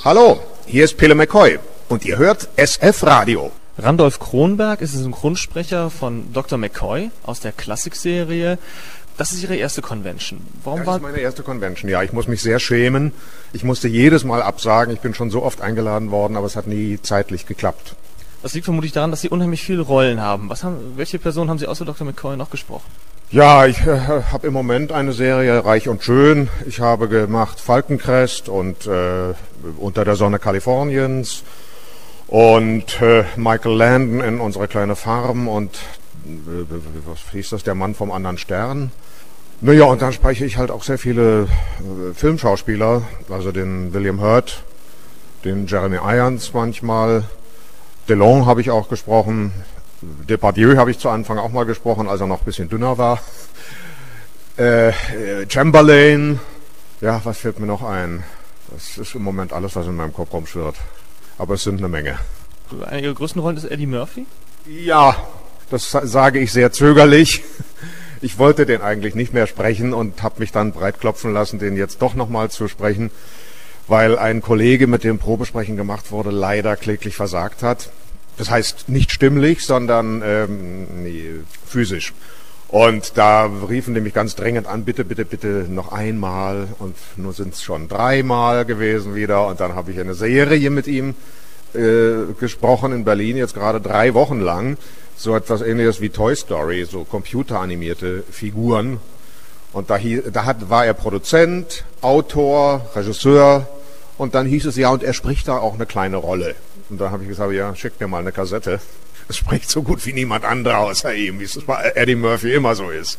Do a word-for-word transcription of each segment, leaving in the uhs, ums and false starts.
Hallo, hier ist Pille McCoy und ihr hört S F Radio. Randolph Kronberg ist ein Synchronsprecher von Doktor McCoy aus der Klassikserie. Das ist Ihre erste Convention. Warum das war ist meine erste Convention, ja. Ich muss mich sehr schämen. Ich musste jedes Mal absagen. Ich bin schon so oft eingeladen worden, aber es hat nie zeitlich geklappt. Das liegt vermutlich daran, dass Sie unheimlich viele Rollen haben. Was haben welche Personen haben Sie außer Doktor McCoy noch gesprochen? Ja, ich äh, habe im Moment eine Serie Reich und Schön. Ich habe gemacht Falkencrest und äh, Unter der Sonne Kaliforniens und äh, Michael Landon in Unsere kleine Farm und äh, was hieß das, Der Mann vom anderen Stern. Naja, und dann spreche ich halt auch sehr viele äh, Filmschauspieler, also den William Hurt, den Jeremy Irons manchmal, Delon habe ich auch gesprochen, Depardieu habe ich zu Anfang auch mal gesprochen, als er noch ein bisschen dünner war, äh, Chamberlain, ja, was fällt mir noch ein? Das ist im Moment alles, was in meinem Kopf rumschwirrt, aber es sind eine Menge. Eine Ihrer größten Rollen ist Eddie Murphy? Ja, das sage ich sehr zögerlich. Ich wollte den eigentlich nicht mehr sprechen und habe mich dann breitklopfen lassen, den jetzt doch nochmal zu sprechen, weil ein Kollege, mit dem Probesprechen gemacht wurde, leider kläglich versagt hat. Das heißt nicht stimmlich, sondern ähm, nee, physisch. Und da riefen die mich ganz drängend an, bitte, bitte, bitte noch einmal. Und nur sind es schon dreimal gewesen wieder. Und dann habe ich eine Serie mit ihm äh, gesprochen in Berlin, jetzt gerade drei Wochen lang. So etwas Ähnliches wie Toy Story, so computeranimierte Figuren. Und da, hie, da hat, war er Produzent, Autor, Regisseur. Und dann hieß es, ja, und er spricht da auch eine kleine Rolle. Und dann habe ich gesagt, ja, schickt mir mal eine Kassette. Es spricht so gut wie niemand anderer außer ihm, wie es bei Eddie Murphy immer so ist.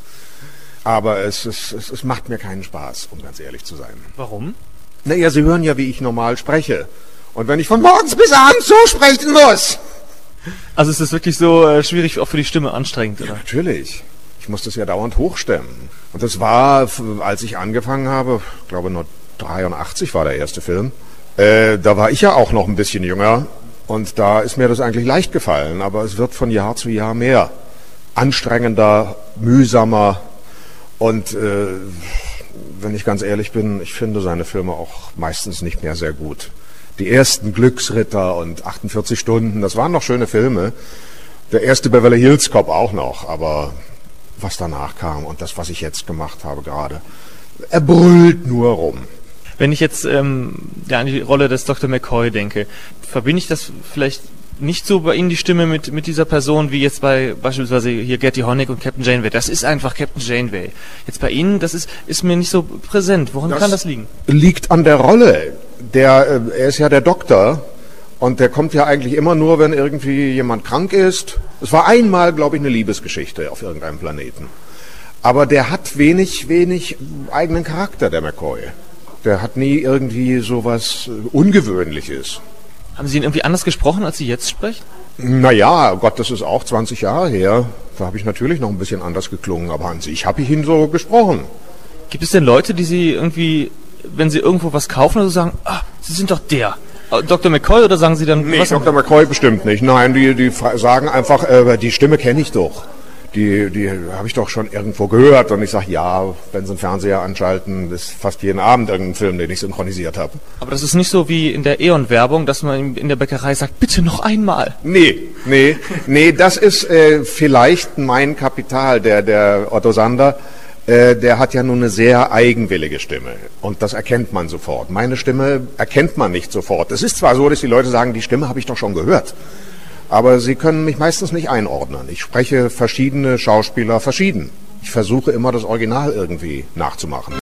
Aber es, es, es, es macht mir keinen Spaß, um ganz ehrlich zu sein. Warum? Naja, Sie hören ja, wie ich normal spreche. Und wenn ich von morgens bis abends so sprechen muss... Also ist es wirklich so äh, schwierig, auch für die Stimme anstrengend, oder? Ja, natürlich. Ich muss das ja dauernd hochstemmen. Und das war, als ich angefangen habe, ich glaube nur dreiundachtzig war der erste Film, äh, da war ich ja auch noch ein bisschen jünger und da ist mir das eigentlich leicht gefallen, aber es wird von Jahr zu Jahr mehr. Anstrengender, mühsamer und äh, wenn ich ganz ehrlich bin, ich finde seine Filme auch meistens nicht mehr sehr gut. Die ersten Glücksritter und achtundvierzig Stunden, das waren noch schöne Filme. Der erste Beverly Hills Cop auch noch, aber was danach kam und das, was ich jetzt gemacht habe gerade, er brüllt nur rum. Wenn ich jetzt ähm, ja, an die Rolle des Doktor McCoy denke, verbinde ich das vielleicht nicht so bei Ihnen die Stimme mit, mit dieser Person wie jetzt bei beispielsweise hier Gertie Honeck und Captain Janeway. Das ist einfach Captain Janeway. Jetzt bei Ihnen, das ist, ist mir nicht so präsent. Woran das kann das liegen? Liegt an der Rolle. Der, äh, er ist ja der Doktor und der kommt ja eigentlich immer nur, wenn irgendwie jemand krank ist. Es war einmal, glaube ich, eine Liebesgeschichte auf irgendeinem Planeten. Aber der hat wenig, wenig eigenen Charakter, der McCoy. Der hat nie irgendwie sowas Ungewöhnliches. Haben Sie ihn irgendwie anders gesprochen, als Sie jetzt sprechen? Naja, Gott, das ist auch zwanzig Jahre her. Da habe ich natürlich noch ein bisschen anders geklungen, aber an sich habe ich ihn so gesprochen. Gibt es denn Leute, die Sie irgendwie, wenn Sie irgendwo was kaufen, oder so sagen, ah, Sie sind doch der Doktor McCoy, oder sagen Sie dann... Nee, was Doktor McCoy bestimmt nicht. Nein, die, die sagen einfach, äh, die Stimme kenne ich doch. Die, die habe ich doch schon irgendwo gehört. Und ich sage, ja, wenn Sie einen Fernseher anschalten, ist fast jeden Abend irgendein Film, den ich synchronisiert habe. Aber das ist nicht so wie in der E.ON-Werbung, dass man in der Bäckerei sagt, bitte noch einmal. Nee, nee, nee, das ist äh, vielleicht mein Kapital, der, der Otto Sander. Äh, der hat ja nun eine sehr eigenwillige Stimme. Und das erkennt man sofort. Meine Stimme erkennt man nicht sofort. Es ist zwar so, dass die Leute sagen, die Stimme habe ich doch schon gehört. Aber sie können mich meistens nicht einordnen. Ich spreche verschiedene Schauspieler verschieden. Ich versuche immer, das Original irgendwie nachzumachen.